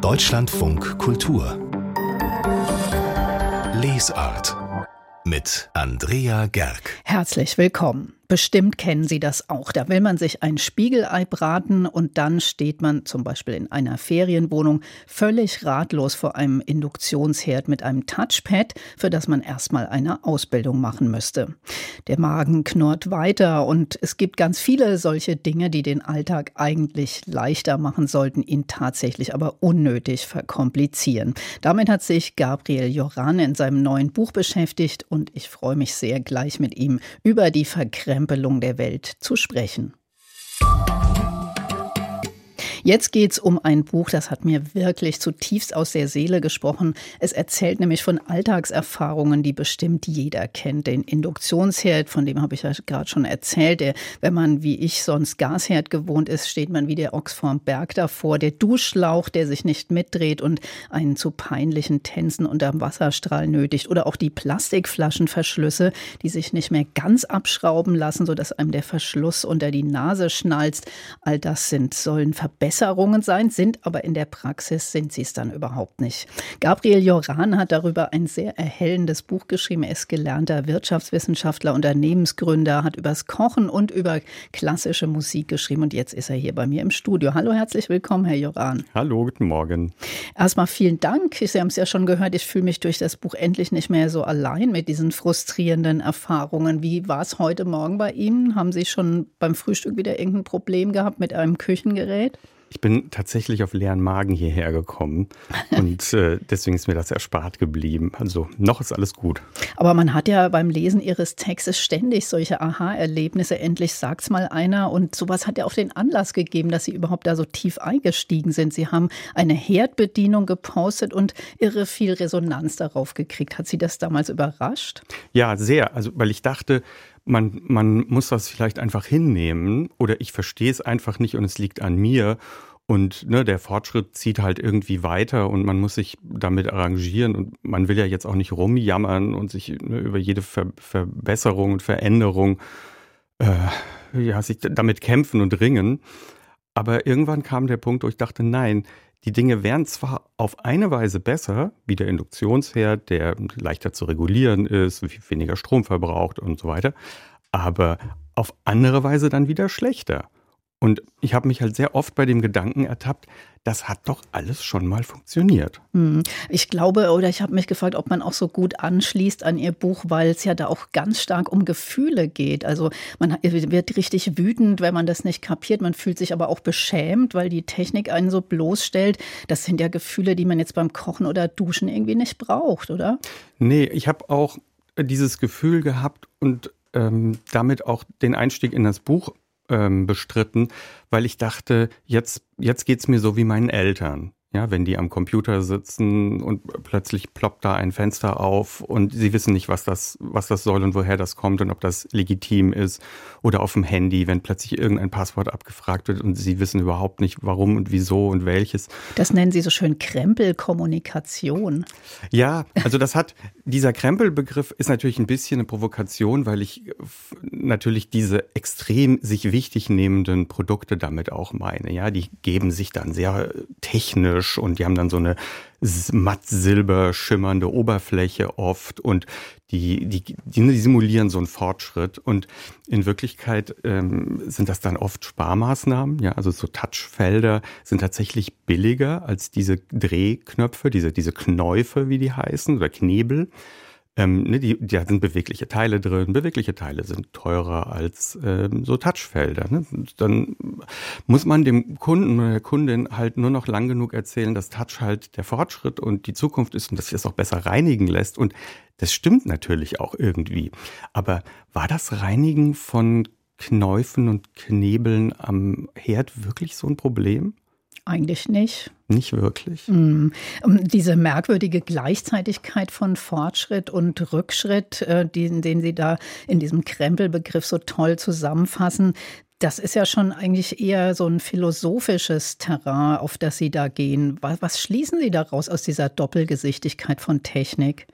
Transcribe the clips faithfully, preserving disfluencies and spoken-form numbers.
Deutschlandfunk Kultur Lesart mit Andrea Gerg. Herzlich willkommen. Bestimmt kennen Sie das auch. Da will man sich ein Spiegelei braten und dann steht man zum Beispiel in einer Ferienwohnung völlig ratlos vor einem Induktionsherd mit einem Touchpad, für das man erstmal eine Ausbildung machen müsste. Der Magen knurrt weiter und es gibt ganz viele solche Dinge, die den Alltag eigentlich leichter machen sollten, ihn tatsächlich aber unnötig verkomplizieren. Damit hat sich Gabriel Joran in seinem neuen Buch beschäftigt und ich freue mich sehr, gleich mit ihm über die Verkrempelung der Welt zu sprechen. Jetzt geht's um ein Buch, das hat mir wirklich zutiefst aus der Seele gesprochen. Es erzählt nämlich von Alltagserfahrungen, die bestimmt jeder kennt. Den Induktionsherd, von dem habe ich ja gerade schon erzählt. Der, wenn man wie ich sonst Gasherd gewohnt ist, steht man wie der Ochs vorm Berg davor. Der Duschschlauch, der sich nicht mitdreht und einen zu peinlichen Tänzen unterm Wasserstrahl nötigt. Oder auch die Plastikflaschenverschlüsse, die sich nicht mehr ganz abschrauben lassen, sodass einem der Verschluss unter die Nase schnalzt. All das sind, sollen Verbesserungen sein, sind aber in der Praxis sind sie es dann überhaupt nicht. Gabriel Joran hat darüber ein sehr erhellendes Buch geschrieben. Er ist gelernter Wirtschaftswissenschaftler, Unternehmensgründer, hat übers Kochen und über klassische Musik geschrieben und jetzt ist er hier bei mir im Studio. Hallo, herzlich willkommen, Herr Joran. Hallo, guten Morgen. Erstmal vielen Dank. Sie haben es ja schon gehört, ich fühle mich durch das Buch endlich nicht mehr so allein mit diesen frustrierenden Erfahrungen. Wie war es heute Morgen bei Ihnen? Haben Sie schon beim Frühstück wieder irgendein Problem gehabt mit einem Küchengerät? Ich bin tatsächlich auf leeren Magen hierher gekommen und äh, deswegen ist mir das erspart geblieben. Also noch ist alles gut. Aber man hat ja beim Lesen Ihres Textes ständig solche Aha-Erlebnisse. Endlich sagt's mal einer. Und sowas hat ja auch den Anlass gegeben, dass Sie überhaupt da so tief eingestiegen sind. Sie haben eine Herdbedienung gepostet und irre viel Resonanz darauf gekriegt. Hat Sie das damals überrascht? Ja, sehr. Also weil ich dachte, Man, man muss das vielleicht einfach hinnehmen oder ich verstehe es einfach nicht und es liegt an mir und ne, der Fortschritt zieht halt irgendwie weiter und man muss sich damit arrangieren und man will ja jetzt auch nicht rumjammern und sich ne, über jede Ver- Verbesserung und Veränderung äh, ja, sich damit kämpfen und ringen. Aber irgendwann kam der Punkt, wo ich dachte, nein, die Dinge wären zwar auf eine Weise besser, wie der Induktionsherd, der leichter zu regulieren ist, weniger Strom verbraucht und so weiter, aber auf andere Weise dann wieder schlechter. Und ich habe mich halt sehr oft bei dem Gedanken ertappt, das hat doch alles schon mal funktioniert. Ich glaube, oder ich habe mich gefragt, ob man auch so gut anschließt an Ihr Buch, weil es ja da auch ganz stark um Gefühle geht. Also man wird richtig wütend, wenn man das nicht kapiert. Man fühlt sich aber auch beschämt, weil die Technik einen so bloßstellt. Das sind ja Gefühle, die man jetzt beim Kochen oder Duschen irgendwie nicht braucht, oder? Nee, ich habe auch dieses Gefühl gehabt und ähm, damit auch den Einstieg in das Buch ähm, bestritten, weil ich dachte, jetzt, jetzt geht's mir so wie meinen Eltern. Ja, wenn die am Computer sitzen und plötzlich ploppt da ein Fenster auf und sie wissen nicht, was das, was das soll und woher das kommt und ob das legitim ist. Oder auf dem Handy, wenn plötzlich irgendein Passwort abgefragt wird und sie wissen überhaupt nicht, warum und wieso und welches. Das nennen Sie so schön Krempelkommunikation. Ja, also das hat, dieser Krempelbegriff ist natürlich ein bisschen eine Provokation, weil ich natürlich diese extrem sich wichtig nehmenden Produkte damit auch meine. Ja, die geben sich dann sehr technisch und die haben dann so eine matt silber schimmernde Oberfläche oft und die, die, die simulieren so einen Fortschritt und in Wirklichkeit ähm, sind das dann oft Sparmaßnahmen, ja, also so Touchfelder sind tatsächlich billiger als diese Drehknöpfe, diese, diese Knäufe, wie die heißen, oder Knebel. Ähm, ne, die, da sind bewegliche Teile drin. Bewegliche Teile sind teurer als ähm, so Touchfelder. Ne? Dann muss man dem Kunden oder der Kundin halt nur noch lang genug erzählen, dass Touch halt der Fortschritt und die Zukunft ist und dass sich das auch besser reinigen lässt. Und das stimmt natürlich auch irgendwie. Aber war das Reinigen von Knäufen und Knebeln am Herd wirklich so ein Problem? Eigentlich nicht. Nicht wirklich. Mm. Diese merkwürdige Gleichzeitigkeit von Fortschritt und Rückschritt, äh, den, den Sie da in diesem Krempelbegriff so toll zusammenfassen, das ist ja schon eigentlich eher so ein philosophisches Terrain, auf das Sie da gehen. Was, was schließen Sie daraus aus dieser Doppelgesichtigkeit von Technik?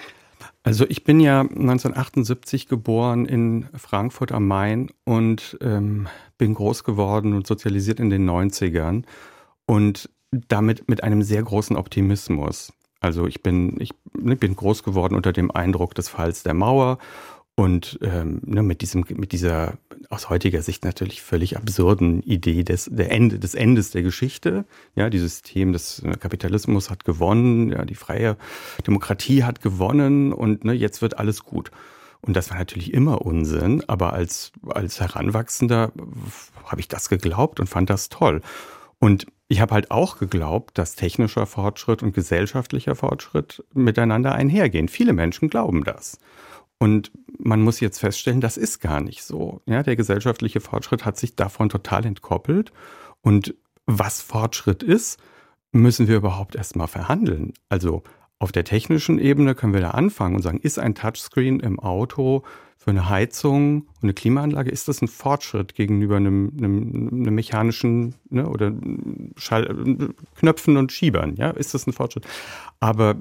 Also ich bin ja neunzehnhundertachtundsiebzig geboren in Frankfurt am Main und ähm, bin groß geworden und sozialisiert in den neunzigern. Und damit mit einem sehr großen Optimismus. Also ich bin, ich bin groß geworden unter dem Eindruck des Falls der Mauer und ähm, ne, mit diesem, mit dieser aus heutiger Sicht natürlich völlig absurden Idee des, der Ende, des Endes der Geschichte. Ja, dieses System des Kapitalismus hat gewonnen, ja, die freie Demokratie hat gewonnen und ne, jetzt wird alles gut. Und das war natürlich immer Unsinn, aber als, als Heranwachsender habe ich das geglaubt und fand das toll. Und ich habe halt auch geglaubt, dass technischer Fortschritt und gesellschaftlicher Fortschritt miteinander einhergehen. Viele Menschen glauben das. Und man muss jetzt feststellen, das ist gar nicht so. Ja, der gesellschaftliche Fortschritt hat sich davon total entkoppelt. Und was Fortschritt ist, müssen wir überhaupt erst mal verhandeln. Also auf der technischen Ebene können wir da anfangen und sagen, ist ein Touchscreen im Auto für eine Heizung und eine Klimaanlage, ist das ein Fortschritt gegenüber einem, einem, einem mechanischen ne, oder Schall, Knöpfen und Schiebern? Ja, ist das ein Fortschritt? Aber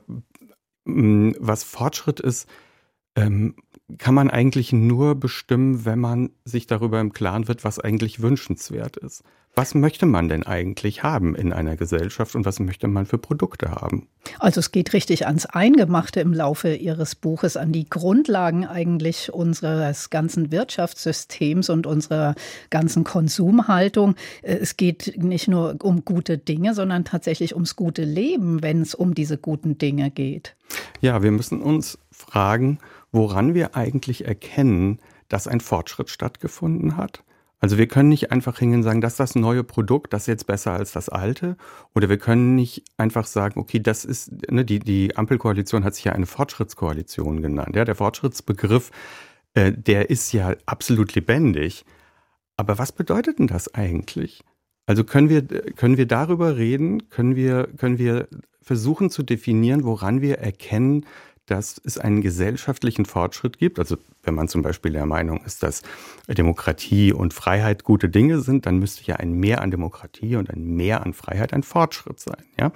mh, was Fortschritt ist, ähm, kann man eigentlich nur bestimmen, wenn man sich darüber im Klaren wird, was eigentlich wünschenswert ist. Was möchte man denn eigentlich haben in einer Gesellschaft und was möchte man für Produkte haben? Also es geht richtig ans Eingemachte im Laufe Ihres Buches, an die Grundlagen eigentlich unseres ganzen Wirtschaftssystems und unserer ganzen Konsumhaltung. Es geht nicht nur um gute Dinge, sondern tatsächlich ums gute Leben, wenn es um diese guten Dinge geht. Ja, wir müssen uns fragen, woran wir eigentlich erkennen, dass ein Fortschritt stattgefunden hat. Also wir können nicht einfach hingehen und sagen, das ist das neue Produkt, das ist jetzt besser als das alte. Oder wir können nicht einfach sagen, okay, das ist, ne, die, die Ampelkoalition hat sich ja eine Fortschrittskoalition genannt. Ja, der Fortschrittsbegriff, äh, der ist ja absolut lebendig. Aber was bedeutet denn das eigentlich? Also können wir, können wir darüber reden, können wir, können wir versuchen zu definieren, woran wir erkennen, dass es einen gesellschaftlichen Fortschritt gibt. Also wenn man zum Beispiel der Meinung ist, dass Demokratie und Freiheit gute Dinge sind, dann müsste ja ein Mehr an Demokratie und ein Mehr an Freiheit ein Fortschritt sein. Ja?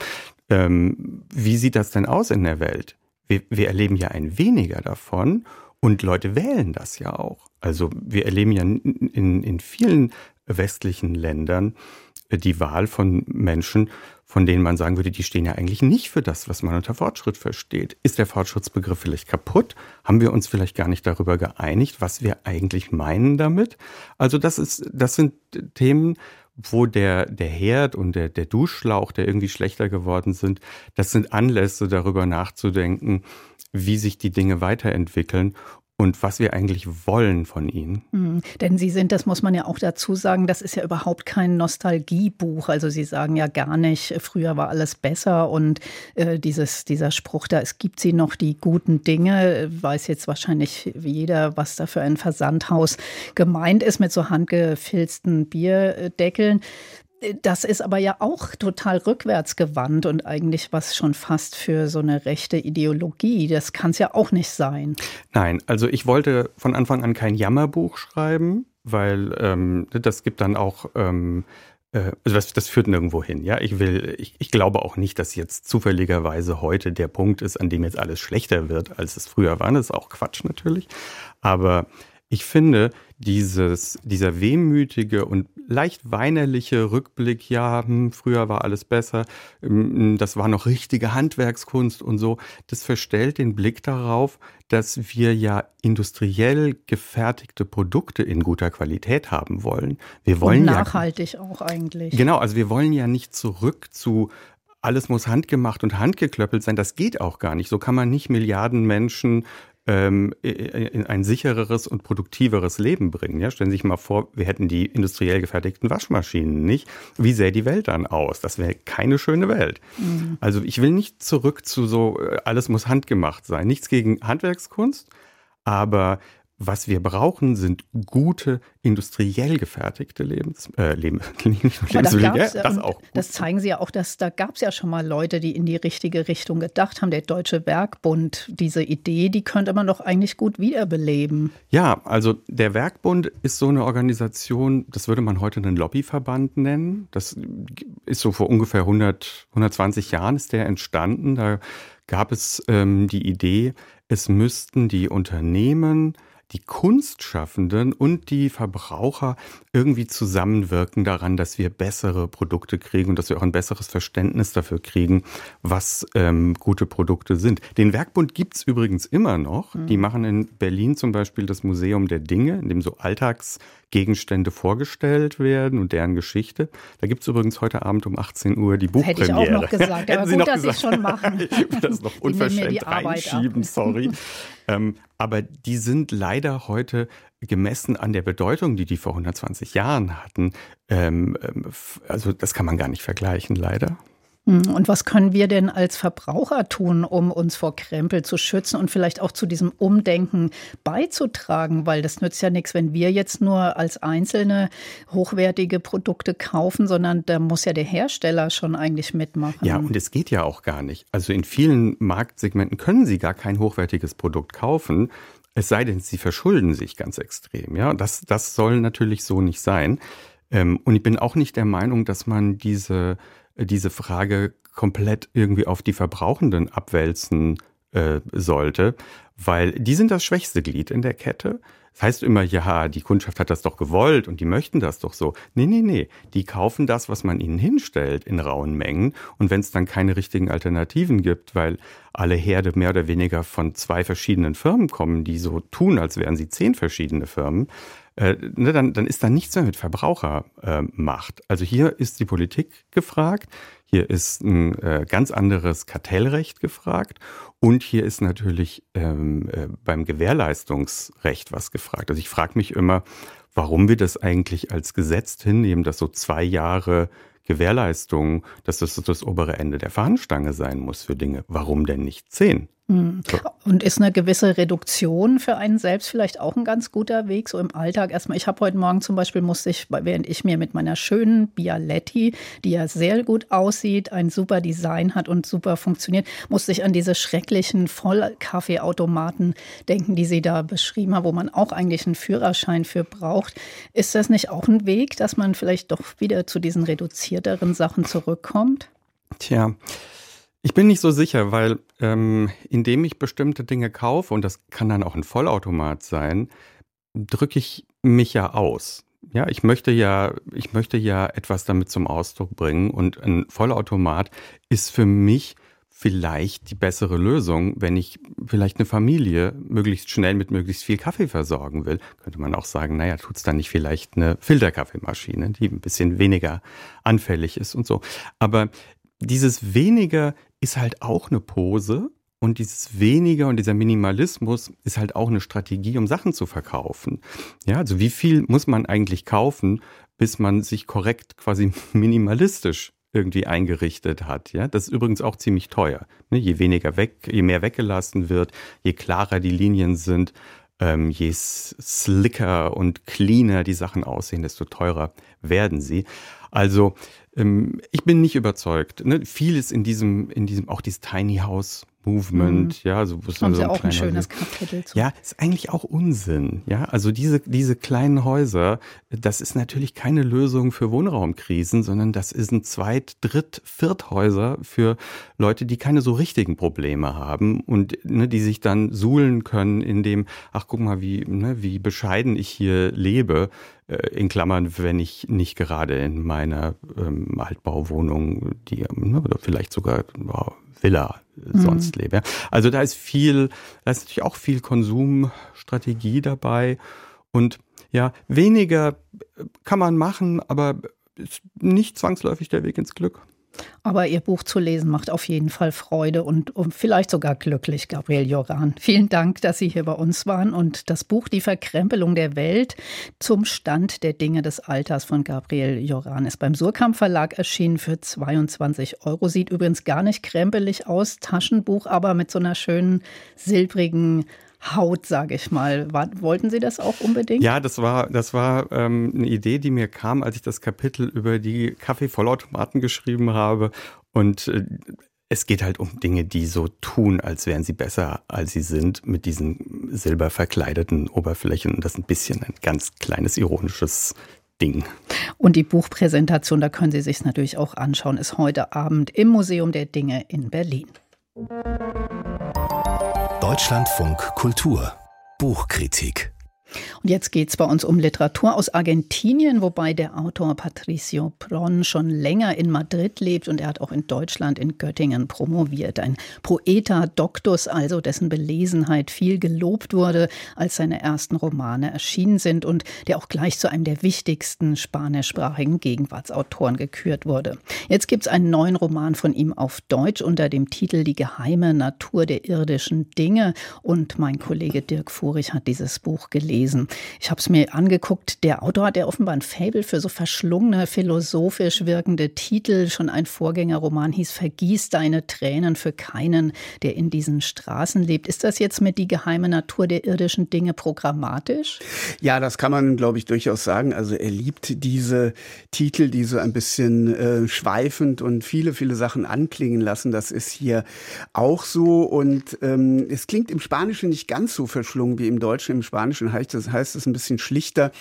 Ähm, wie sieht das denn aus in der Welt? Wir, wir erleben ja ein Weniger davon und Leute wählen das ja auch. Also wir erleben ja in, in, in vielen westlichen Ländern die Wahl von Menschen, von denen man sagen würde, die stehen ja eigentlich nicht für das, was man unter Fortschritt versteht. Ist der Fortschrittsbegriff vielleicht kaputt? Haben wir uns vielleicht gar nicht darüber geeinigt, was wir eigentlich meinen damit? Also das ist, das sind Themen, wo der, der Herd und der, der Duschschlauch, der irgendwie schlechter geworden sind, das sind Anlässe, darüber nachzudenken, wie sich die Dinge weiterentwickeln und was wir eigentlich wollen von ihnen. Mhm. Denn Sie sind, das muss man ja auch dazu sagen, das ist ja überhaupt kein Nostalgiebuch. Also Sie sagen ja gar nicht, früher war alles besser und äh, dieses, dieser Spruch da, es gibt sie noch, die guten Dinge, weiß jetzt wahrscheinlich jeder, was da für ein Versandhaus gemeint ist mit so handgefilzten Bierdeckeln. Das ist aber ja auch total rückwärtsgewandt und eigentlich was schon fast für so eine rechte Ideologie. Das kann es ja auch nicht sein. Nein, also ich wollte von Anfang an kein Jammerbuch schreiben, weil ähm, das gibt dann auch, ähm, äh, also das, das führt nirgendwo hin. Ja, ich will, ich, ich glaube auch nicht, dass jetzt zufälligerweise heute der Punkt ist, an dem jetzt alles schlechter wird, als es früher war. Das ist auch Quatsch natürlich. Aber ich finde, dieses, dieser wehmütige und leicht weinerliche Rückblick, ja, hm, früher war alles besser, das war noch richtige Handwerkskunst und so, das verstellt den Blick darauf, dass wir ja industriell gefertigte Produkte in guter Qualität haben wollen. Wir wollen und nachhaltig ja, auch eigentlich. Genau, also wir wollen ja nicht zurück zu alles muss handgemacht und handgeklöppelt sein, das geht auch gar nicht. So kann man nicht Milliarden Menschen in ein sichereres und produktiveres Leben bringen. Ja, stellen Sie sich mal vor, wir hätten die industriell gefertigten Waschmaschinen nicht. Wie sähe die Welt dann aus? Das wäre keine schöne Welt. Mhm. Also ich will nicht zurück zu so, alles muss handgemacht sein. Nichts gegen Handwerkskunst, aber was wir brauchen, sind gute, industriell gefertigte Lebens, äh, Leben, Lebensmittel. Das, ja, das, auch das zeigen Sie ja auch, dass da gab es ja schon mal Leute, die in die richtige Richtung gedacht haben. Der Deutsche Werkbund, diese Idee, die könnte man doch eigentlich gut wiederbeleben. Ja, also der Werkbund ist so eine Organisation, das würde man heute einen Lobbyverband nennen. Das ist so vor ungefähr hundert, hundertzwanzig Jahren ist der entstanden. Da gab es ähm, die Idee, es müssten die Unternehmen die Kunstschaffenden und die Verbraucher irgendwie zusammenwirken daran, dass wir bessere Produkte kriegen und dass wir auch ein besseres Verständnis dafür kriegen, was ähm, gute Produkte sind. Den Werkbund gibt's übrigens immer noch. Mhm. Die machen in Berlin zum Beispiel das Museum der Dinge, in dem so Alltagsgegenstände vorgestellt werden und deren Geschichte. Da gibt's übrigens heute Abend um achtzehn Uhr die Buchpremiere. Hätte ich auch noch gesagt, aber gut, gut, dass Sie es schon machen. Ich will das noch unverschämt reinschieben, sorry. ähm, aber die sind leider heute gemessen an der Bedeutung, die die vor hundertzwanzig Jahren hatten. Ähm, also das kann man gar nicht vergleichen, leider. Und was können wir denn als Verbraucher tun, um uns vor Krempel zu schützen und vielleicht auch zu diesem Umdenken beizutragen? Weil das nützt ja nichts, wenn wir jetzt nur als Einzelne hochwertige Produkte kaufen, sondern da muss ja der Hersteller schon eigentlich mitmachen. Ja, und es geht ja auch gar nicht. Also in vielen Marktsegmenten können Sie gar kein hochwertiges Produkt kaufen, es sei denn, Sie verschulden sich ganz extrem. Ja, das, das soll natürlich so nicht sein. Und ich bin auch nicht der Meinung, dass man diese diese Frage komplett irgendwie auf die Verbrauchenden abwälzen äh, sollte, weil die sind das schwächste Glied in der Kette. Das heißt immer, ja, die Kundschaft hat das doch gewollt und die möchten das doch so. Nee, nee, nee, die kaufen das, was man ihnen hinstellt in rauen Mengen und wenn es dann keine richtigen Alternativen gibt, weil alle Herde mehr oder weniger von zwei verschiedenen Firmen kommen, die so tun, als wären sie zehn verschiedene Firmen, Äh, ne, dann, dann ist da nichts mehr mit Verbrauchermacht. Äh, also hier ist die Politik gefragt, hier ist ein äh, ganz anderes Kartellrecht gefragt und hier ist natürlich ähm, äh, beim Gewährleistungsrecht was gefragt. Also ich frage mich immer, warum wir das eigentlich als Gesetz hinnehmen, dass so zwei Jahre Gewährleistung, dass das das obere Ende der Fahnenstange sein muss für Dinge. Warum denn nicht zehn? Und ist eine gewisse Reduktion für einen selbst vielleicht auch ein ganz guter Weg, so im Alltag? Erstmal, ich habe heute Morgen zum Beispiel, musste ich, während ich mir mit meiner schönen Bialetti, die ja sehr gut aussieht, ein super Design hat und super funktioniert, musste ich an diese schrecklichen Vollkaffeeautomaten denken, die Sie da beschrieben haben, wo man auch eigentlich einen Führerschein für braucht. Ist das nicht auch ein Weg, dass man vielleicht doch wieder zu diesen reduzierteren Sachen zurückkommt? Tja, ich bin nicht so sicher, weil ähm, indem ich bestimmte Dinge kaufe, und das kann dann auch ein Vollautomat sein, drücke ich mich ja aus. Ja, ich möchte ja, ich möchte ja etwas damit zum Ausdruck bringen und ein Vollautomat ist für mich vielleicht die bessere Lösung, wenn ich vielleicht eine Familie möglichst schnell mit möglichst viel Kaffee versorgen will. Könnte man auch sagen, naja, tut's dann nicht vielleicht eine Filterkaffeemaschine, die ein bisschen weniger anfällig ist und so. Aber dieses weniger ist halt auch eine Pose und dieses weniger und dieser Minimalismus ist halt auch eine Strategie, um Sachen zu verkaufen. Ja, also wie viel muss man eigentlich kaufen, bis man sich korrekt quasi minimalistisch irgendwie eingerichtet hat. Ja, das ist übrigens auch ziemlich teuer. Ne? Je weniger weg, je mehr weggelassen wird, je klarer die Linien sind, ähm, je slicker und cleaner die Sachen aussehen, desto teurer werden sie. Also ähm, ich bin nicht überzeugt. Ne? Vieles in diesem, in diesem, auch dieses Tiny House Movement, mhm. ja, so wo haben so Sie auch ein schönes Häuser. Kapitel zu. Ja, ist eigentlich auch Unsinn. Ja, also diese diese kleinen Häuser, das ist natürlich keine Lösung für Wohnraumkrisen, sondern das ist ein Zweit-, Dritt-, Vierthäuser für Leute, die keine so richtigen Probleme haben und ne, die sich dann suhlen können, in dem, ach guck mal, wie ne, wie bescheiden ich hier lebe. In Klammern, wenn ich nicht gerade in meiner ähm, Altbauwohnung, die ne, oder vielleicht sogar wow, Villa mhm. sonst lebe. Ja. Also da ist viel, da ist natürlich auch viel Konsumstrategie dabei und ja, weniger kann man machen, aber ist nicht zwangsläufig der Weg ins Glück. Aber Ihr Buch zu lesen macht auf jeden Fall Freude und, und vielleicht sogar glücklich, Gabriel Joran. Vielen Dank, dass Sie hier bei uns waren. Und das Buch Die Verkrempelung der Welt zum Stand der Dinge des Alters von Gabriel Joran ist beim Suhrkamp Verlag erschienen für zweiundzwanzig Euro. Sieht übrigens gar nicht krempelig aus, Taschenbuch, aber mit so einer schönen silbrigen Haut, sage ich mal. War, wollten Sie das auch unbedingt? Ja, das war, das war ähm, eine Idee, die mir kam, als ich das Kapitel über die Kaffeevollautomaten geschrieben habe. Und äh, es geht halt um Dinge, die so tun, als wären sie besser, als sie sind, mit diesen silberverkleideten Oberflächen. Und das ist ein bisschen ein ganz kleines ironisches Ding. Und die Buchpräsentation, da können Sie sich natürlich auch anschauen, ist heute Abend im Museum der Dinge in Berlin. Deutschlandfunk Kultur Buchkritik Und jetzt geht es bei uns um Literatur aus Argentinien, wobei der Autor Patricio Pron schon länger in Madrid lebt und er hat auch in Deutschland in Göttingen promoviert. Ein Poeta doctus also, dessen Belesenheit viel gelobt wurde, als seine ersten Romane erschienen sind und der auch gleich zu einem der wichtigsten spanischsprachigen Gegenwartsautoren gekürt wurde. Jetzt gibt es einen neuen Roman von ihm auf Deutsch unter dem Titel Die geheime Natur der irdischen Dinge und mein Kollege Dirk Furich hat dieses Buch gelesen. Ich habe es mir angeguckt. Der Autor hat ja offenbar ein Faible für so verschlungene, philosophisch wirkende Titel. Schon ein Vorgängerroman hieß Vergieß deine Tränen für keinen, der in diesen Straßen lebt. Ist das jetzt mit Die geheime Natur der irdischen Dinge programmatisch? Ja, das kann man, glaube ich, durchaus sagen. Also er liebt diese Titel, die so ein bisschen äh, schweifend und viele, viele Sachen anklingen lassen. Das ist hier auch so. Und ähm, es klingt im Spanischen nicht ganz so verschlungen wie im Deutschen. Im Spanischen heißt das heißt es ein bisschen schlichter,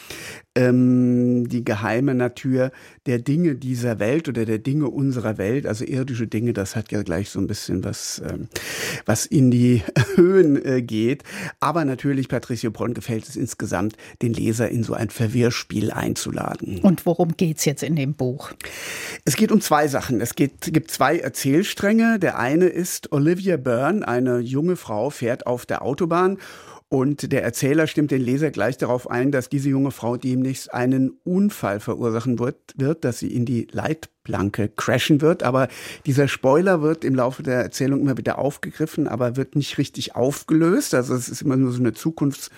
ähm, die geheime Natur der Dinge dieser Welt oder der Dinge unserer Welt, also irdische Dinge, das hat ja gleich so ein bisschen was, ähm, was in die Höhen äh, geht. Aber natürlich, Patricio Pron gefällt es insgesamt, den Leser in so ein Verwirrspiel einzuladen. Und worum geht's jetzt in dem Buch? Es geht um zwei Sachen. Es geht, gibt zwei Erzählstränge. Der eine ist Olivia Byrne, eine junge Frau, fährt auf der Autobahn. Und der Erzähler stimmt den Leser gleich darauf ein, dass diese junge Frau demnächst einen Unfall verursachen wird, wird, dass sie in die Leitplanke crashen wird. Aber dieser Spoiler wird im Laufe der Erzählung immer wieder aufgegriffen, aber wird nicht richtig aufgelöst. Also es ist immer nur so eine Zukunfts-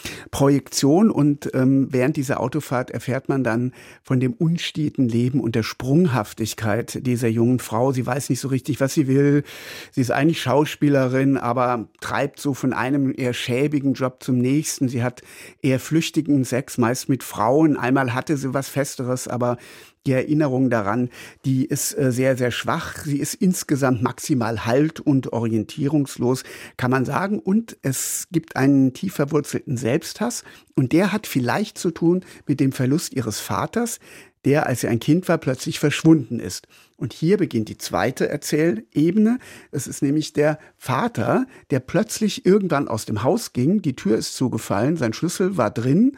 Projektion und ähm, während dieser Autofahrt erfährt man dann von dem unsteten Leben und der Sprunghaftigkeit dieser jungen Frau. Sie weiß nicht so richtig, was sie will. Sie ist eigentlich Schauspielerin, aber treibt so von einem eher schäbigen Job zum nächsten. Sie hat eher flüchtigen Sex, meist mit Frauen. Einmal hatte sie was Festeres, aber die Erinnerung daran, die ist äh, sehr, sehr schwach. Sie ist insgesamt maximal halt- und orientierungslos, kann man sagen. Und es gibt einen tief verwurzelten Selbsthass. Und der hat vielleicht zu tun mit dem Verlust ihres Vaters, der, als sie ein Kind war, plötzlich verschwunden ist. Und hier beginnt die zweite Erzählebene. Es ist nämlich der Vater, der plötzlich irgendwann aus dem Haus ging. Die Tür ist zugefallen, sein Schlüssel war drin.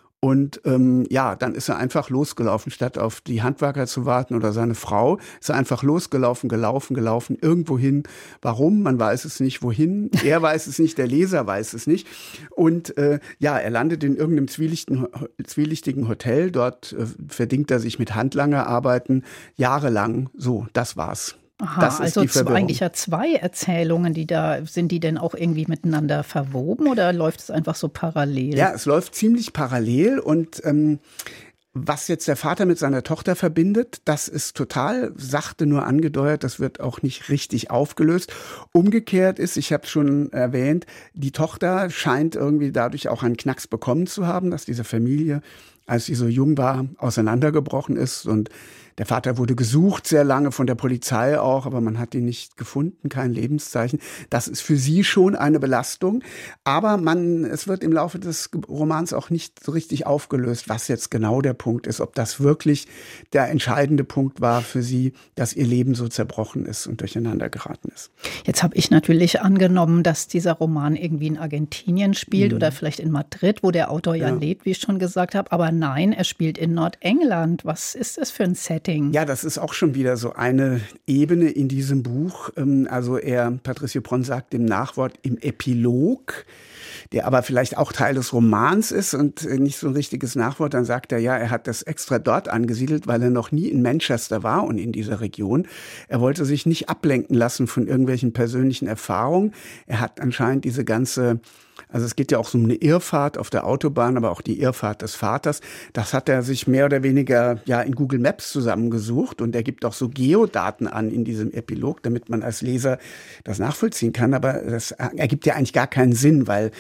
Und ähm, ja, dann ist er einfach losgelaufen, statt auf die Handwerker zu warten oder seine Frau, ist er einfach losgelaufen, gelaufen, gelaufen, irgendwo hin. Warum? Man weiß es nicht. Wohin? Er weiß es nicht, der Leser weiß es nicht. Und äh, ja, er landet in irgendeinem zwielichtigen, zwielichtigen Hotel. Dort äh, verdingt er sich mit Handlangerarbeiten jahrelang. So, das war's. Aha, das ist also eigentlich ja zwei Erzählungen, die da sind, die denn auch irgendwie miteinander verwoben oder läuft es einfach so parallel? Ja, es läuft ziemlich parallel und ähm, was jetzt der Vater mit seiner Tochter verbindet, das ist total sachte nur angedeutet, das wird auch nicht richtig aufgelöst. Umgekehrt ist, ich habe es schon erwähnt, die Tochter scheint irgendwie dadurch auch einen Knacks bekommen zu haben, dass diese Familie, als sie so jung war, auseinandergebrochen ist und der Vater wurde gesucht, sehr lange von der Polizei auch, aber man hat ihn nicht gefunden, kein Lebenszeichen. Das ist für sie schon eine Belastung. Aber man, es wird im Laufe des Romans auch nicht so richtig aufgelöst, was jetzt genau der Punkt ist, ob das wirklich der entscheidende Punkt war für sie, dass ihr Leben so zerbrochen ist und durcheinander geraten ist. Jetzt habe ich natürlich angenommen, dass dieser Roman irgendwie in Argentinien spielt mhm. oder vielleicht in Madrid, wo der Autor ja, ja lebt, wie ich schon gesagt habe. Aber nein, er spielt in Nordengland. Was ist das für ein Setting? Ja, das ist auch schon wieder so eine Ebene in diesem Buch. Also er, Patricio Pron sagt im Nachwort im Epilog, der aber vielleicht auch Teil des Romans ist und nicht so ein richtiges Nachwort, dann sagt er, ja, er hat das extra dort angesiedelt, weil er noch nie in Manchester war und in dieser Region. Er wollte sich nicht ablenken lassen von irgendwelchen persönlichen Erfahrungen. Er hat anscheinend diese ganze Also es geht ja auch so um eine Irrfahrt auf der Autobahn, aber auch die Irrfahrt des Vaters. Das hat er sich mehr oder weniger ja in Google Maps zusammengesucht und er gibt auch so Geodaten an in diesem Epilog, damit man als Leser das nachvollziehen kann. Aber das ergibt ja eigentlich gar keinen Sinn, weil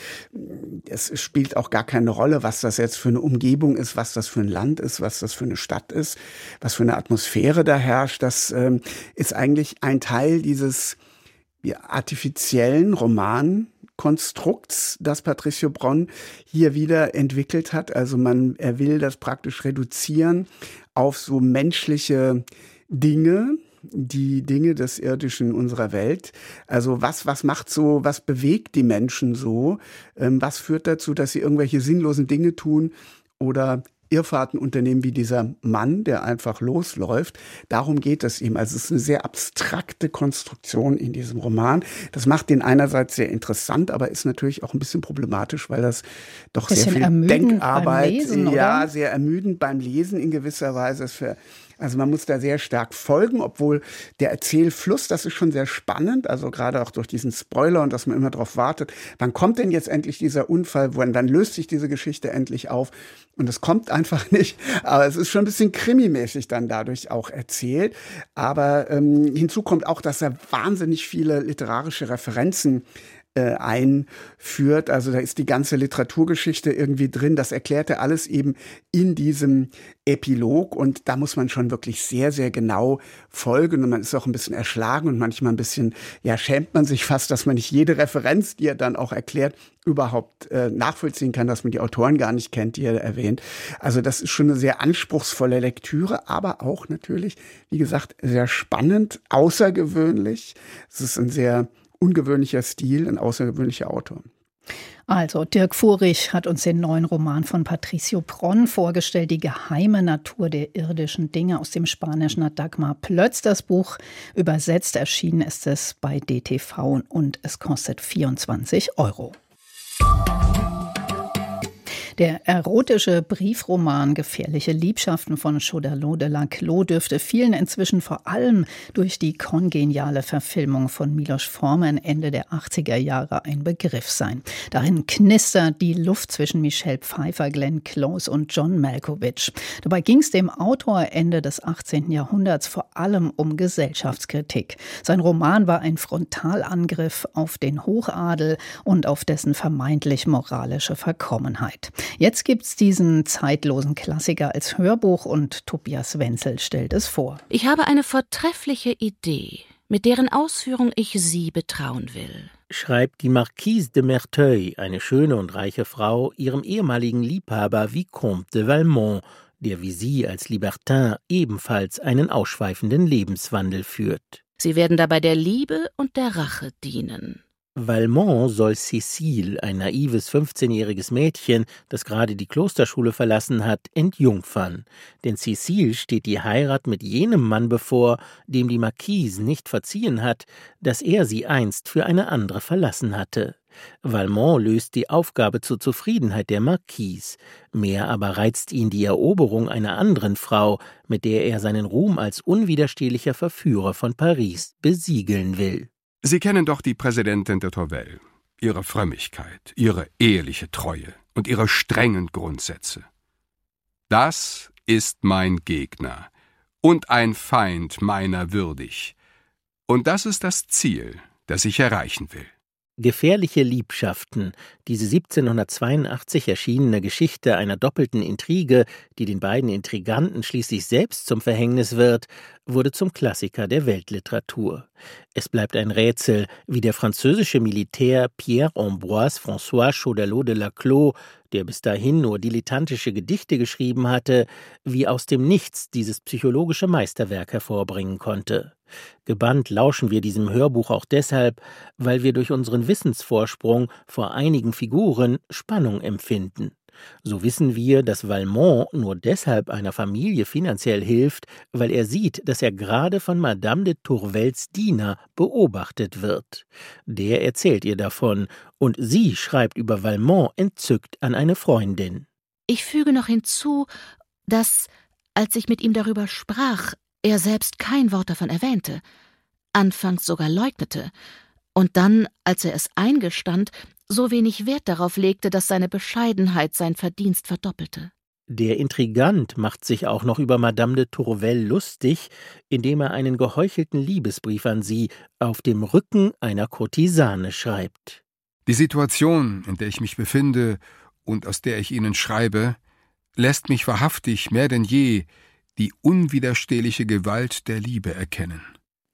es spielt auch gar keine Rolle, was das jetzt für eine Umgebung ist, was das für ein Land ist, was das für eine Stadt ist, was für eine Atmosphäre da herrscht. Das ähm, ist eigentlich ein Teil dieses ja, artifiziellen Romankonstrukts, das Patricio Pron hier wieder entwickelt hat. Also man, er will das praktisch reduzieren auf so menschliche Dinge, die Dinge des Irdischen unserer Welt. Also was, was macht so, was bewegt die Menschen so? Ähm, was führt dazu, dass sie irgendwelche sinnlosen Dinge tun oder Irrfahrten unternehmen wie dieser Mann, der einfach losläuft. Darum geht es ihm. Also es ist eine sehr abstrakte Konstruktion in diesem Roman. Das macht den einerseits sehr interessant, aber ist natürlich auch ein bisschen problematisch, weil das doch sehr viel Denkarbeit, Lesen, ja, oder? sehr ermüdend beim Lesen in gewisser Weise ist für Also man muss da sehr stark folgen, obwohl der Erzählfluss, das ist schon sehr spannend, also gerade auch durch diesen Spoiler und dass man immer darauf wartet, wann kommt denn jetzt endlich dieser Unfall, wann, wann löst sich diese Geschichte endlich auf? Und es kommt einfach nicht, aber es ist schon ein bisschen krimimäßig dann dadurch auch erzählt. Aber ähm, hinzu kommt auch, dass er wahnsinnig viele literarische Referenzen äh, einführt. Also da ist die ganze Literaturgeschichte irgendwie drin. Das erklärt er alles eben in diesem Epilog. Und da muss man schon wirklich sehr, sehr genau folgen. Und man ist auch ein bisschen erschlagen und manchmal ein bisschen, ja, schämt man sich fast, dass man nicht jede Referenz, die er dann auch erklärt, überhaupt äh, nachvollziehen kann, dass man die Autoren gar nicht kennt, die er erwähnt. Also das ist schon eine sehr anspruchsvolle Lektüre, aber auch natürlich, wie gesagt, sehr spannend, außergewöhnlich. Es ist ein sehr ungewöhnlicher Stil, ein außergewöhnlicher Autor. Also, Dirk Furich hat uns den neuen Roman von Patricio Pron vorgestellt, Die geheime Natur der irdischen Dinge. Aus dem Spanischen hat Dagmar Plötz das Buch übersetzt. Erschienen ist es bei D T V und es kostet vierundzwanzig Euro. Der erotische Briefroman Gefährliche Liebschaften von Choderlos de Laclos dürfte vielen inzwischen vor allem durch die kongeniale Verfilmung von Milos Forman Ende der achtziger Jahre ein Begriff sein. Darin knistert die Luft zwischen Michelle Pfeiffer, Glenn Close und John Malkovich. Dabei ging es dem Autor Ende des achtzehnten Jahrhunderts vor allem um Gesellschaftskritik. Sein Roman war ein Frontalangriff auf den Hochadel und auf dessen vermeintlich moralische Verkommenheit. Jetzt gibt's diesen zeitlosen Klassiker als Hörbuch und Tobias Wenzel stellt es vor. Ich habe eine vortreffliche Idee, mit deren Ausführung ich Sie betrauen will, schreibt die Marquise de Merteuil, eine schöne und reiche Frau, ihrem ehemaligen Liebhaber Vicomte de Valmont, der wie sie als Libertin ebenfalls einen ausschweifenden Lebenswandel führt. Sie werden dabei der Liebe und der Rache dienen. Valmont soll Cécile, ein naives fünfzehnjähriges Mädchen, das gerade die Klosterschule verlassen hat, entjungfern. Denn Cécile steht die Heirat mit jenem Mann bevor, dem die Marquise nicht verziehen hat, dass er sie einst für eine andere verlassen hatte. Valmont löst die Aufgabe zur Zufriedenheit der Marquise. Mehr aber reizt ihn die Eroberung einer anderen Frau, mit der er seinen Ruhm als unwiderstehlicher Verführer von Paris besiegeln will. Sie kennen doch die Präsidentin de Tourvel, ihre Frömmigkeit, ihre eheliche Treue und ihre strengen Grundsätze. Das ist mein Gegner und ein Feind meiner würdig. Und das ist das Ziel, das ich erreichen will. Gefährliche Liebschaften, diese siebzehnhundertzweiundachtzig erschienene Geschichte einer doppelten Intrige, die den beiden Intriganten schließlich selbst zum Verhängnis wird, wurde zum Klassiker der Weltliteratur. Es bleibt ein Rätsel, wie der französische Militär Pierre-Ambroise François Choderlos de Laclos, der bis dahin nur dilettantische Gedichte geschrieben hatte, wie aus dem Nichts dieses psychologische Meisterwerk hervorbringen konnte. Gebannt lauschen wir diesem Hörbuch auch deshalb, weil wir durch unseren Wissensvorsprung vor einigen Figuren Spannung empfinden. So wissen wir, dass Valmont nur deshalb einer Familie finanziell hilft, weil er sieht, dass er gerade von Madame de Tourvels Diener beobachtet wird. Der erzählt ihr davon, und sie schreibt über Valmont entzückt an eine Freundin. Ich füge noch hinzu, dass, als ich mit ihm darüber sprach, er selbst kein Wort davon erwähnte, anfangs sogar leugnete, und dann, als er es eingestand, so wenig Wert darauf legte, dass seine Bescheidenheit sein Verdienst verdoppelte. Der Intrigant macht sich auch noch über Madame de Tourvel lustig, indem er einen geheuchelten Liebesbrief an sie auf dem Rücken einer Kurtisane schreibt. Die Situation, in der ich mich befinde und aus der ich Ihnen schreibe, lässt mich wahrhaftig mehr denn je die unwiderstehliche Gewalt der Liebe erkennen.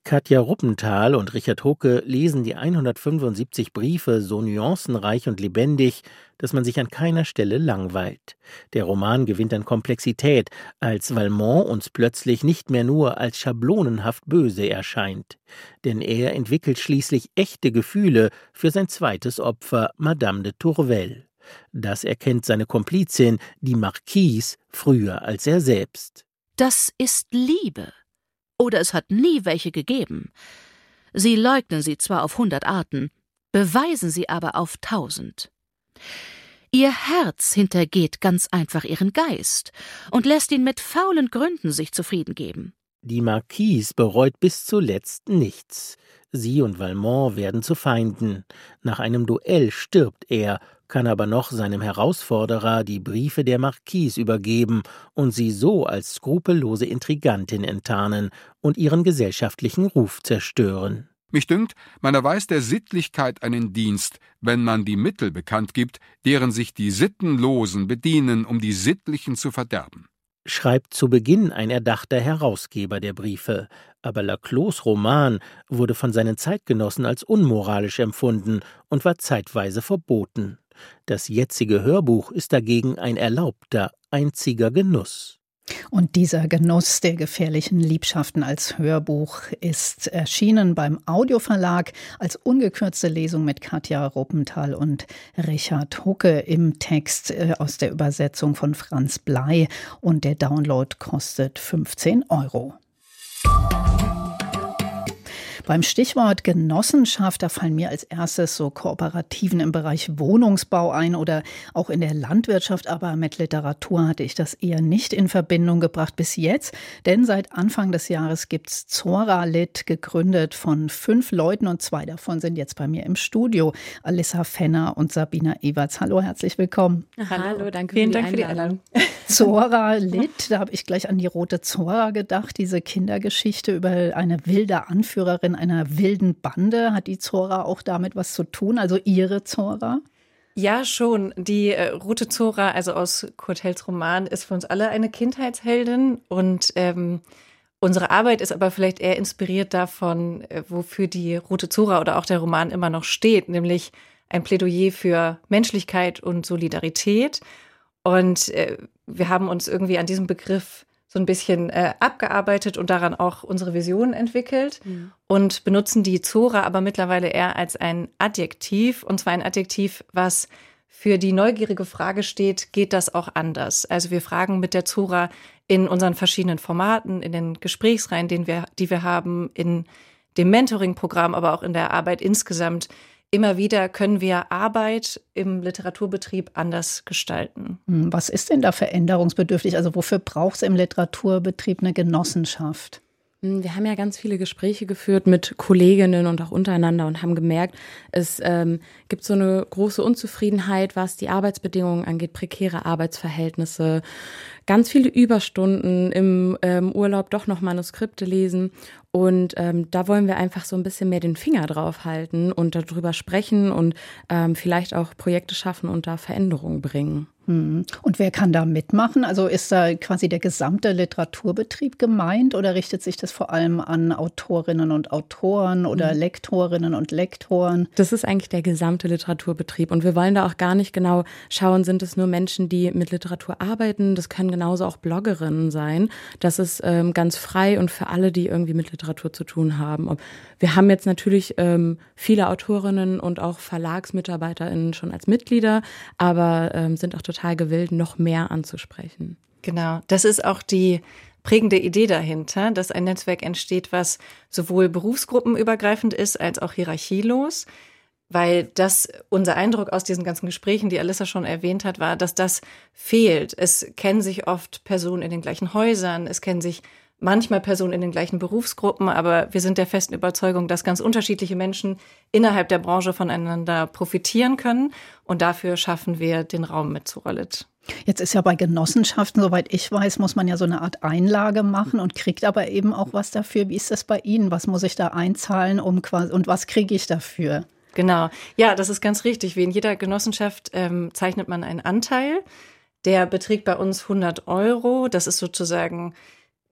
Katja Ruppenthal und Richard Hucke lesen die hundertfünfundsiebzig Briefe so nuancenreich und lebendig, dass man sich an keiner Stelle langweilt. Der Roman gewinnt an Komplexität, als Valmont uns plötzlich nicht mehr nur als schablonenhaft böse erscheint. Denn er entwickelt schließlich echte Gefühle für sein zweites Opfer, Madame de Tourvel. Das erkennt seine Komplizin, die Marquise, früher als er selbst. Das ist Liebe. Oder es hat nie welche gegeben. Sie leugnen sie zwar auf hundert Arten, beweisen sie aber auf tausend. Ihr Herz hintergeht ganz einfach ihren Geist und lässt ihn mit faulen Gründen sich zufrieden geben. Die Marquise bereut bis zuletzt nichts. Sie und Valmont werden zu Feinden. Nach einem Duell stirbt er, kann aber noch seinem Herausforderer die Briefe der Marquise übergeben und sie so als skrupellose Intrigantin enttarnen und ihren gesellschaftlichen Ruf zerstören. Mich dünkt, man erweist der Sittlichkeit einen Dienst, wenn man die Mittel bekannt gibt, deren sich die Sittenlosen bedienen, um die Sittlichen zu verderben. Schreibt zu Beginn ein erdachter Herausgeber der Briefe, aber Laclos Roman wurde von seinen Zeitgenossen als unmoralisch empfunden und war zeitweise verboten. Das jetzige Hörbuch ist dagegen ein erlaubter, einziger Genuss. Und dieser Genuss der gefährlichen Liebschaften als Hörbuch ist erschienen beim Audioverlag als ungekürzte Lesung mit Katja Ruppenthal und Richard Hucke im Text aus der Übersetzung von Franz Blei. Und der Download kostet fünfzehn Euro. Beim Stichwort Genossenschaft, da fallen mir als erstes so Kooperativen im Bereich Wohnungsbau ein oder auch in der Landwirtschaft, aber mit Literatur hatte ich das eher nicht in Verbindung gebracht bis jetzt, denn seit Anfang des Jahres gibt's Zora-Lit, gegründet von fünf Leuten und zwei davon sind jetzt bei mir im Studio, Alissa Fenner und Sabina Ewerts. Hallo, herzlich willkommen. Hallo, danke Vielen für die Dank für die Einladung. Zora-Lit, da habe ich gleich an die Rote Zora gedacht, diese Kindergeschichte über eine wilde Anführerin einer wilden Bande. Hat die Zora auch damit was zu tun, also ihre Zora? Ja, schon. Die äh, Rote Zora, also aus Kurt Hells Roman, ist für uns alle eine Kindheitsheldin. Und ähm, unsere Arbeit ist aber vielleicht eher inspiriert davon, äh, wofür die Rote Zora oder auch der Roman immer noch steht, nämlich ein Plädoyer für Menschlichkeit und Solidarität. Und äh, wir haben uns irgendwie an diesem Begriff so ein bisschen äh, abgearbeitet und daran auch unsere Vision entwickelt mhm. und benutzen die Zora aber mittlerweile eher als ein Adjektiv, und zwar ein Adjektiv, was für die neugierige Frage steht, geht das auch anders? Also wir fragen mit der Zora in unseren verschiedenen Formaten, in den Gesprächsreihen, den wir, die wir haben, in dem Mentoring-Programm, aber auch in der Arbeit insgesamt, immer wieder können wir Arbeit im Literaturbetrieb anders gestalten. Was ist denn da veränderungsbedürftig? Also wofür braucht es im Literaturbetrieb eine Genossenschaft? Wir haben ja ganz viele Gespräche geführt mit Kolleginnen und auch untereinander und haben gemerkt, es ähm, gibt so eine große Unzufriedenheit, was die Arbeitsbedingungen angeht, prekäre Arbeitsverhältnisse, ganz viele Überstunden, im ähm, Urlaub doch noch Manuskripte lesen. Und ähm, da wollen wir einfach so ein bisschen mehr den Finger drauf halten und darüber sprechen und ähm, vielleicht auch Projekte schaffen und da Veränderungen bringen. Und wer kann da mitmachen? Also ist da quasi der gesamte Literaturbetrieb gemeint oder richtet sich das vor allem an Autorinnen und Autoren oder mhm. Lektorinnen und Lektoren? Das ist eigentlich der gesamte Literaturbetrieb und wir wollen da auch gar nicht genau schauen, sind es nur Menschen, die mit Literatur arbeiten? Das können genauso auch Bloggerinnen sein. Das ist ähm, ganz frei und für alle, die irgendwie mit Literatur zu tun haben. Wir haben jetzt natürlich ähm, viele Autorinnen und auch VerlagsmitarbeiterInnen schon als Mitglieder, aber ähm, sind auch total gewillt, noch mehr anzusprechen. Genau, das ist auch die prägende Idee dahinter, dass ein Netzwerk entsteht, was sowohl berufsgruppenübergreifend ist, als auch hierarchielos. Weil das, unser Eindruck aus diesen ganzen Gesprächen, die Alissa schon erwähnt hat, war, dass das fehlt. Es kennen sich oft Personen in den gleichen Häusern, es kennen sich manchmal Personen in den gleichen Berufsgruppen, aber wir sind der festen Überzeugung, dass ganz unterschiedliche Menschen innerhalb der Branche voneinander profitieren können. Und dafür schaffen wir den Raum mit Zora-Lit. Jetzt ist ja bei Genossenschaften, soweit ich weiß, muss man ja so eine Art Einlage machen und kriegt aber eben auch was dafür. Wie ist das bei Ihnen? Was muss ich da einzahlen um quasi, und was kriege ich dafür? Genau. Ja, das ist ganz richtig. Wie in jeder Genossenschaft ähm, zeichnet man einen Anteil. Der beträgt bei uns hundert Euro. Das ist sozusagen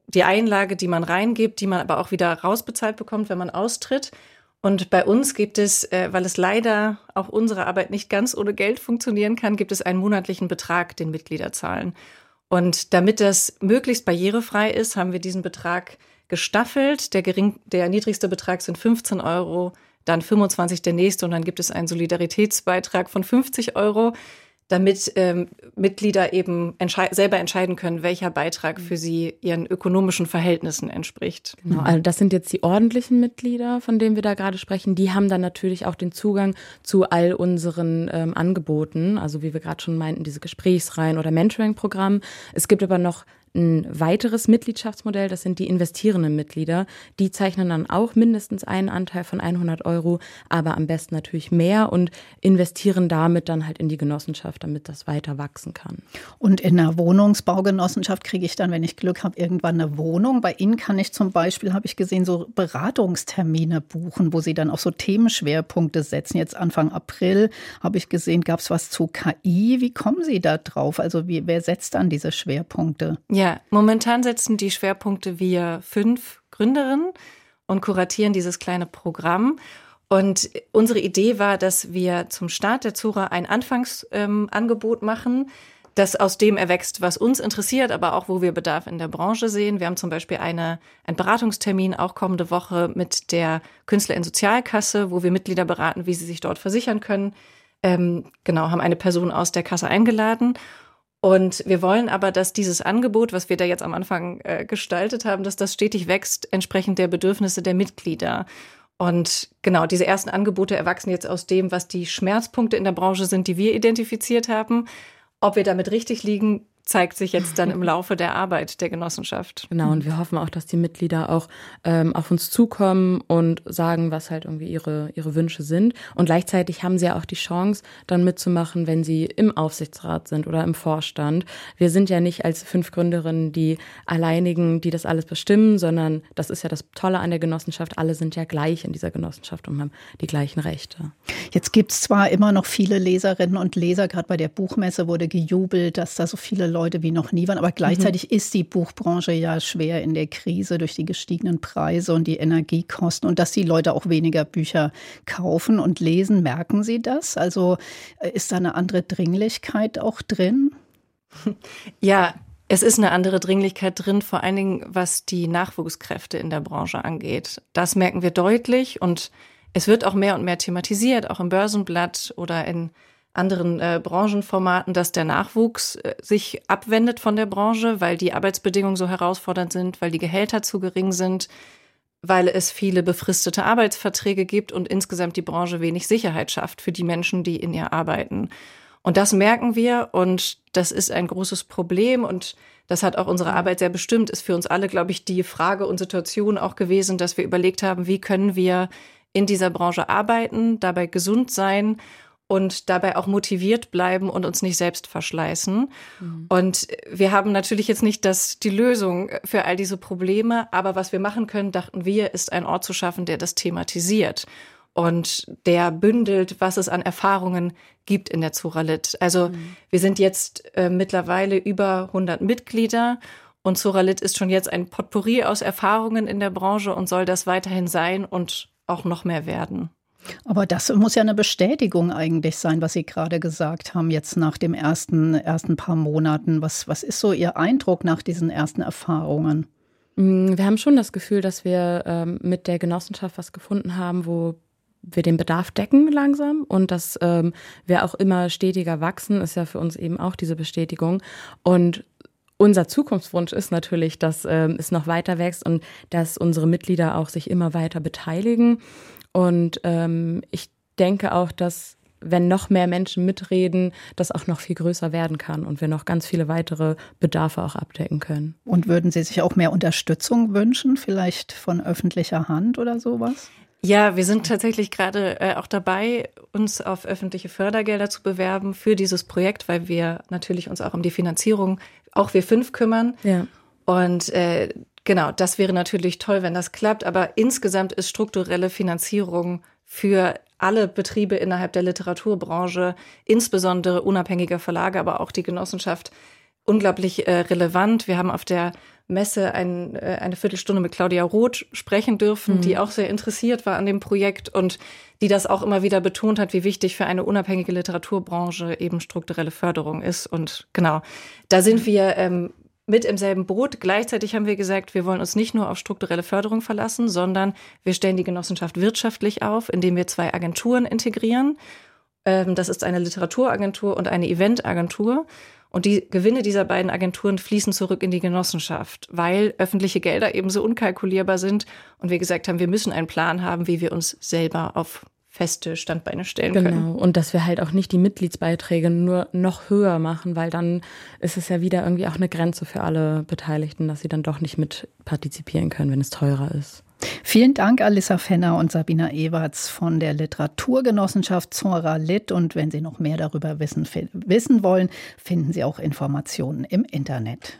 die Einlage, die man reingibt, die man aber auch wieder rausbezahlt bekommt, wenn man austritt. Und bei uns gibt es, weil es leider auch unsere Arbeit nicht ganz ohne Geld funktionieren kann, gibt es einen monatlichen Betrag, den Mitglieder zahlen. Und damit das möglichst barrierefrei ist, haben wir diesen Betrag gestaffelt. Der, gering, der niedrigste Betrag sind fünfzehn Euro, dann fünfundzwanzig der nächste und dann gibt es einen Solidaritätsbeitrag von fünfzig Euro, damit ähm, Mitglieder eben entschei- selber entscheiden können, welcher Beitrag für sie ihren ökonomischen Verhältnissen entspricht. Genau, also das sind jetzt die ordentlichen Mitglieder, von denen wir da gerade sprechen. Die haben dann natürlich auch den Zugang zu all unseren ähm, Angeboten, also wie wir gerade schon meinten, diese Gesprächsreihen oder Mentoring-Programm. Es gibt aber noch ein weiteres Mitgliedschaftsmodell, das sind die investierenden Mitglieder. Die zeichnen dann auch mindestens einen Anteil von hundert Euro, aber am besten natürlich mehr und investieren damit dann halt in die Genossenschaft, damit das weiter wachsen kann. Und in einer Wohnungsbaugenossenschaft kriege ich dann, wenn ich Glück habe, irgendwann eine Wohnung. Bei Ihnen kann ich zum Beispiel, habe ich gesehen, so Beratungstermine buchen, wo Sie dann auch so Themenschwerpunkte setzen. Jetzt Anfang April habe ich gesehen, gab es was zu K I. Wie kommen Sie da drauf? Also wie, wer setzt dann diese Schwerpunkte? Ja. Ja, momentan setzen die Schwerpunkte wir fünf Gründerinnen und kuratieren dieses kleine Programm. Und unsere Idee war, dass wir zum Start der Zora ein Anfangsangebot ähm, machen, das aus dem erwächst, was uns interessiert, aber auch wo wir Bedarf in der Branche sehen. Wir haben zum Beispiel eine, einen Beratungstermin auch kommende Woche mit der Künstlerin Sozialkasse, wo wir Mitglieder beraten, wie sie sich dort versichern können. Ähm, genau, haben eine Person aus der Kasse eingeladen. Und wir wollen aber, dass dieses Angebot, was wir da jetzt am Anfang äh, gestaltet haben, dass das stetig wächst, entsprechend der Bedürfnisse der Mitglieder. Und genau, diese ersten Angebote erwachsen jetzt aus dem, was die Schmerzpunkte in der Branche sind, die wir identifiziert haben. Ob wir damit richtig liegen, zeigt sich jetzt dann im Laufe der Arbeit der Genossenschaft. Genau, und wir hoffen auch, dass die Mitglieder auch ähm, auf uns zukommen und sagen, was halt irgendwie ihre ihre Wünsche sind. Und gleichzeitig haben sie ja auch die Chance, dann mitzumachen, wenn sie im Aufsichtsrat sind oder im Vorstand. Wir sind ja nicht als fünf Gründerinnen die alleinigen, die das alles bestimmen, sondern das ist ja das Tolle an der Genossenschaft. Alle sind ja gleich in dieser Genossenschaft und haben die gleichen Rechte. Jetzt gibt es zwar immer noch viele Leserinnen und Leser, gerade bei der Buchmesse wurde gejubelt, dass da so viele Leute wie noch nie waren. Aber gleichzeitig mhm. ist die Buchbranche ja schwer in der Krise durch die gestiegenen Preise und die Energiekosten. Und dass die Leute auch weniger Bücher kaufen und lesen, merken Sie das? Also ist da eine andere Dringlichkeit auch drin? Ja, es ist eine andere Dringlichkeit drin, vor allen Dingen was die Nachwuchskräfte in der Branche angeht. Das merken wir deutlich und es wird auch mehr und mehr thematisiert, auch im Börsenblatt oder in anderen äh, Branchenformaten, dass der Nachwuchs äh, sich abwendet von der Branche, weil die Arbeitsbedingungen so herausfordernd sind, weil die Gehälter zu gering sind, weil es viele befristete Arbeitsverträge gibt und insgesamt die Branche wenig Sicherheit schafft für die Menschen, die in ihr arbeiten. Und das merken wir und das ist ein großes Problem und das hat auch unsere Arbeit sehr bestimmt, ist für uns alle, glaube ich, die Frage und Situation auch gewesen, dass wir überlegt haben, wie können wir in dieser Branche arbeiten, dabei gesund sein und dabei auch motiviert bleiben und uns nicht selbst verschleißen. Mhm. Und wir haben natürlich jetzt nicht das, die Lösung für all diese Probleme, aber was wir machen können, dachten wir, ist ein Ort zu schaffen, der das thematisiert und der bündelt, was es an Erfahrungen gibt in der Zoralit. Also mhm. wir sind jetzt äh, mittlerweile über hundert Mitglieder und Zoralit ist schon jetzt ein Potpourri aus Erfahrungen in der Branche und soll das weiterhin sein und auch noch mehr werden. Aber das muss ja eine Bestätigung eigentlich sein, was Sie gerade gesagt haben, jetzt nach dem ersten, ersten paar Monaten. Was, was ist so Ihr Eindruck nach diesen ersten Erfahrungen? Wir haben schon das Gefühl, dass wir ähm, mit der Genossenschaft was gefunden haben, wo wir den Bedarf decken langsam und dass ähm, wir auch immer stetiger wachsen, ist ja für uns eben auch diese Bestätigung. Und unser Zukunftswunsch ist natürlich, dass ähm, es noch weiter wächst und dass unsere Mitglieder auch sich immer weiter beteiligen. Und ähm, ich denke auch, dass wenn noch mehr Menschen mitreden, das auch noch viel größer werden kann und wir noch ganz viele weitere Bedarfe auch abdecken können. Und würden Sie sich auch mehr Unterstützung wünschen, vielleicht von öffentlicher Hand oder sowas? Ja, wir sind tatsächlich gerade äh, auch dabei, uns auf öffentliche Fördergelder zu bewerben für dieses Projekt, weil wir natürlich uns auch um die Finanzierung, auch wir fünf, kümmern. Ja. Und äh, genau, das wäre natürlich toll, wenn das klappt. Aber insgesamt ist strukturelle Finanzierung für alle Betriebe innerhalb der Literaturbranche, insbesondere unabhängige Verlage, aber auch die Genossenschaft, unglaublich äh, relevant. Wir haben auf der Messe ein, äh, eine Viertelstunde mit Claudia Roth sprechen dürfen, mhm. die auch sehr interessiert war an dem Projekt und die das auch immer wieder betont hat, wie wichtig für eine unabhängige Literaturbranche eben strukturelle Förderung ist. Und genau, da sind wir ähm, mit im selben Boot. Gleichzeitig haben wir gesagt, wir wollen uns nicht nur auf strukturelle Förderung verlassen, sondern wir stellen die Genossenschaft wirtschaftlich auf, indem wir zwei Agenturen integrieren. Ähm, das ist eine Literaturagentur und eine Eventagentur. Und die Gewinne dieser beiden Agenturen fließen zurück in die Genossenschaft, weil öffentliche Gelder eben so unkalkulierbar sind. Und wir gesagt haben, wir müssen einen Plan haben, wie wir uns selber auf feste Standbeine stellen genau. können. Genau, und dass wir halt auch nicht die Mitgliedsbeiträge nur noch höher machen, weil dann ist es ja wieder irgendwie auch eine Grenze für alle Beteiligten, dass sie dann doch nicht mit partizipieren können, wenn es teurer ist. Vielen Dank, Alissa Fenner und Sabina Ewerts von der Literaturgenossenschaft Zora Lit. Und wenn Sie noch mehr darüber wissen, wissen wollen, finden Sie auch Informationen im Internet.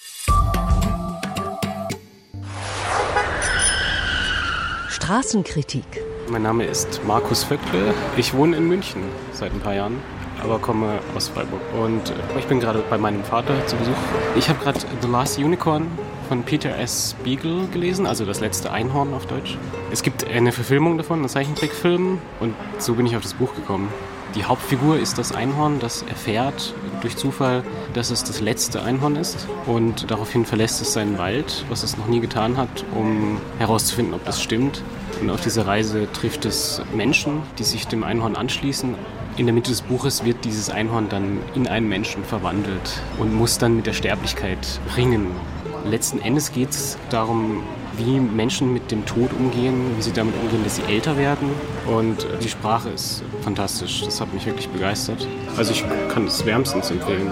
Straßenkritik. Mein Name ist Markus Vöckle. Ich wohne in München seit ein paar Jahren, aber komme aus Freiburg. Und ich bin gerade bei meinem Vater zu Besuch. Ich habe gerade The Last Unicorn von Peter S. Beagle gelesen, also das letzte Einhorn auf Deutsch. Es gibt eine Verfilmung davon, einen Zeichentrickfilm, und so bin ich auf das Buch gekommen. Die Hauptfigur ist das Einhorn, das erfährt durch Zufall, dass es das letzte Einhorn ist, und daraufhin verlässt es seinen Wald, was es noch nie getan hat, um herauszufinden, ob das stimmt. Und auf dieser Reise trifft es Menschen, die sich dem Einhorn anschließen. In der Mitte des Buches wird dieses Einhorn dann in einen Menschen verwandelt und muss dann mit der Sterblichkeit ringen. Letzten Endes geht es darum, wie Menschen mit dem Tod umgehen, wie sie damit umgehen, dass sie älter werden. Und die Sprache ist fantastisch. Das hat mich wirklich begeistert. Also ich kann es wärmstens empfehlen.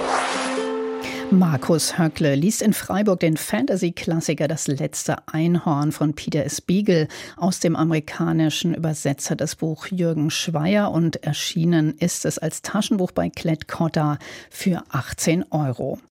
Markus Höckle liest in Freiburg den Fantasy-Klassiker Das letzte Einhorn von Peter S. Beagle. Aus dem Amerikanischen übersetzt das Buch Jürgen Schweier, und erschienen ist es als Taschenbuch bei Klett-Cotta für achtzehn Euro.